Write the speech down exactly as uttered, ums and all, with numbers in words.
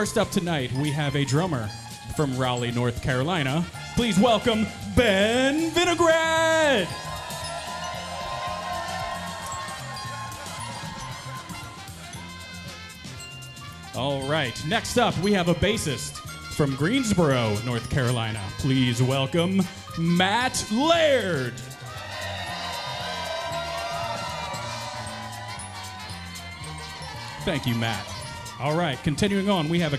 First up tonight, we have a drummer from Raleigh, North Carolina. Please welcome Ben Vinograd. All right, next up, we have a bassist from Greensboro, North Carolina. Please welcome Matt Laird. Thank you, Matt. All right, continuing on, we have a